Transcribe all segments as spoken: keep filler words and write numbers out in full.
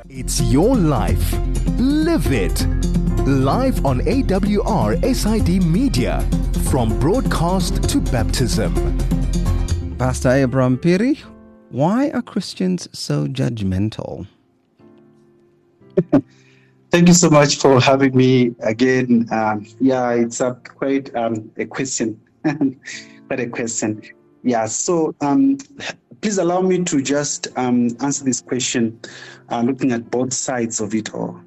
It's your life. Live it. Live on A W R S I D Media. From broadcast to baptism. Pastor Abraham Piri, why are Christians so judgmental? Thank you so much for having me again. Um, yeah, it's a quite um, a question. quite a question. Yeah, so um, please allow me to just um, answer this question, uh, looking at both sides of it all.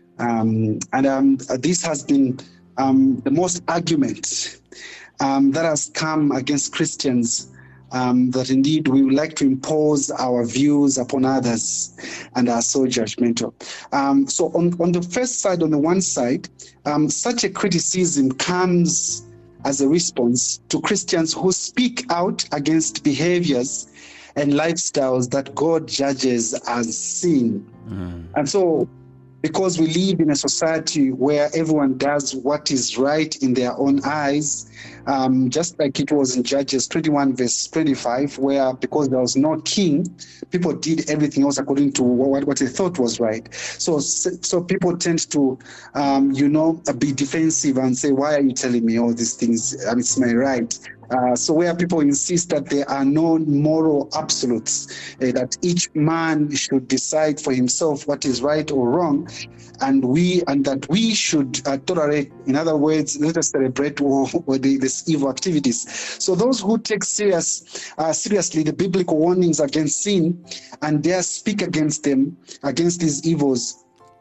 Um, and um, this has been um, the most argument um, that has come against Christians, um, that indeed we would like to impose our views upon others and are so judgmental. Um, so on, on the first side, on the one side, um, such a criticism comes as a response to Christians who speak out against behaviors and lifestyles that God judges as sin. Mm. And so, because we live in a society where everyone does what is right in their own eyes, um, just like it was in Judges twenty-one, verse twenty-five, where because there was no king, people did everything else according to what, what they thought was right. So, so people tend to, um, you know, be defensive and say, why are you telling me all these things? I mean, it's my right. Uh, so where people insist that there are no moral absolutes, uh, that each man should decide for himself what is right or wrong, and we and that we should uh, tolerate, in other words, let us celebrate or, or the, this evil activities. So those who take serious, uh, seriously the biblical warnings against sin and dare speak against them, against these evils,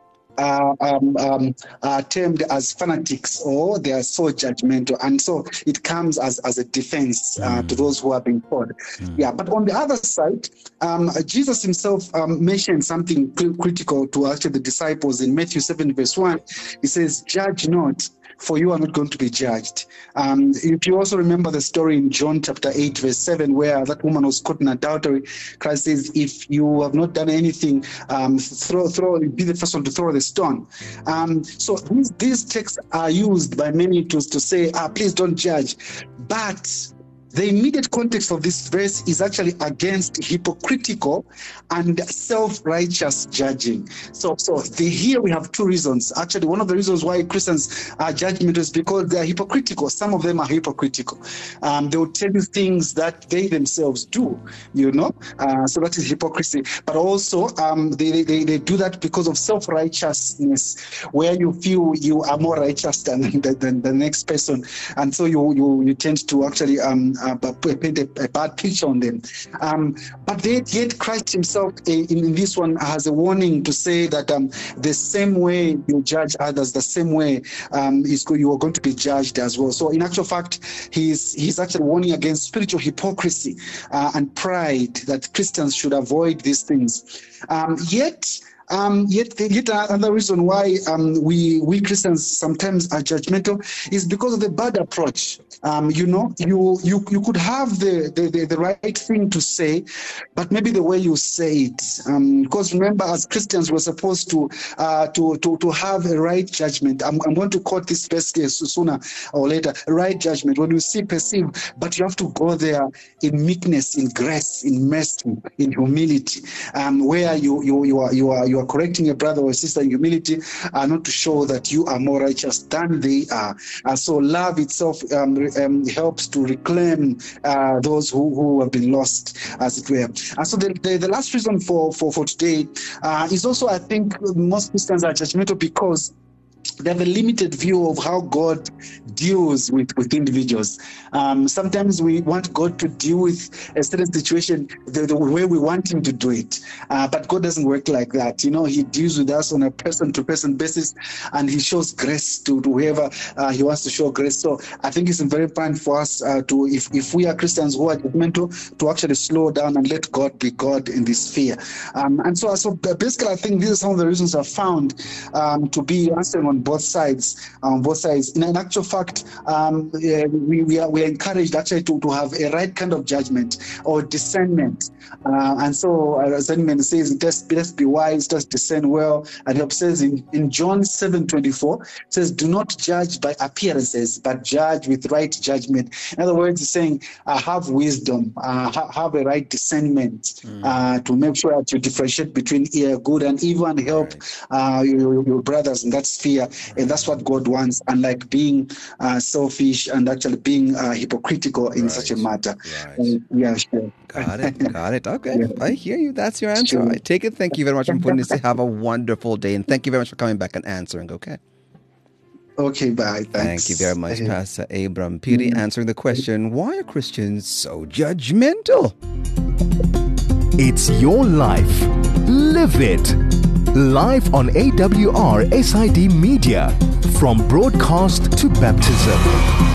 Uh, um, um, are termed as fanatics, or they are so judgmental, and so it comes as, as a defense uh, mm. to those who are being taught. Mm. Yeah, but on the other side, um, Jesus himself um, mentioned something cl- critical to actually the disciples in Matthew seven, verse one. He says, "Judge not, for you are not going to be judged." Um, if you also remember the story in John chapter eight, verse seven, where that woman was caught in adultery, Christ says, if you have not done anything, um, throw, throw, be the first one to throw the stone. Um, so these, these texts are used by many to, to say, ah, please don't judge. But the immediate context of this verse is actually against hypocritical and self-righteous judging. So, so the, here we have two reasons. Actually, one of the reasons why Christians are judgmental is because they are hypocritical. Some of them are hypocritical. Um, they will tell you things that they themselves do, you know. Uh, so that is hypocrisy. But also, um, they, they, they do that because of self-righteousness, where you feel you are more righteous than, than, than the next person. And so you, you, you tend to actually um, Uh, paint a, a bad picture on them. Um, but they, yet Christ himself in, in this one has a warning to say that um, the same way you judge others, the same way um, is you are going to be judged as well. So in actual fact, he's, he's actually warning against spiritual hypocrisy uh, and pride, that Christians should avoid these things. Um, yet, Um, yet, yet another reason why um, we we Christians sometimes are judgmental is because of the bad approach. Um, you know, you you you could have the, the, the, the right thing to say, but maybe the way you say it. Um, because remember, as Christians, we're supposed to uh, to, to to have a right judgment. I'm, I'm going to quote this verse sooner or later. A right judgment. When you see, perceive, but you have to go there in meekness, in grace, in mercy, in humility, um, where you you you are you are. You are correcting a brother or a sister in humility, uh, not to show that you are more righteous than they are. Uh, so love itself um, um, helps to reclaim uh, those who, who have been lost, as it were. And so the, the, the last reason for, for, for today uh, is also, I think, most Christians are judgmental because they have a limited view of how God deals with, with individuals. Um, sometimes we want God to deal with a certain situation the, the way we want him to do it. Uh, but God doesn't work like that. You know, he deals with us on a person-to-person basis, and he shows grace to, to whoever uh, he wants to show grace. So I think it's very important for us uh, to, if, if we are Christians who are judgmental, to actually slow down and let God be God in this sphere. Um, and so, so basically, I think these are some of the reasons I've found um, to be answering on both sides. On both sides. In, in actual fact, um, uh, we, we, are, we are encouraged actually to, to have a right kind of judgment or discernment. Uh, and so, uh, discernment says, let's, let's be wise, let's discern well. And it says in, in John seven twenty-four, it says, do not judge by appearances, but judge with right judgment. In other words, it's saying, uh, have wisdom, uh, ha- have a right discernment mm. uh, to make sure that you differentiate between uh, good and evil and help right. uh, your, your brothers in that sphere. Right. And that's what God wants, unlike being uh, selfish and actually being uh, hypocritical in right. such a matter. Right. Uh, yeah, sure. Got it. Got it. Okay. Yeah. I hear you. That's your answer. Sure. I take it. Thank you very much for putting this. Have a wonderful day. And thank you very much for coming back and answering. Okay. Okay, bye. Thanks. Thank you very much, Pastor Abram Phiri, mm-hmm. answering the question, why are Christians so judgmental? It's your life. Live it. Live on A W R S I D Media. From broadcast to baptism.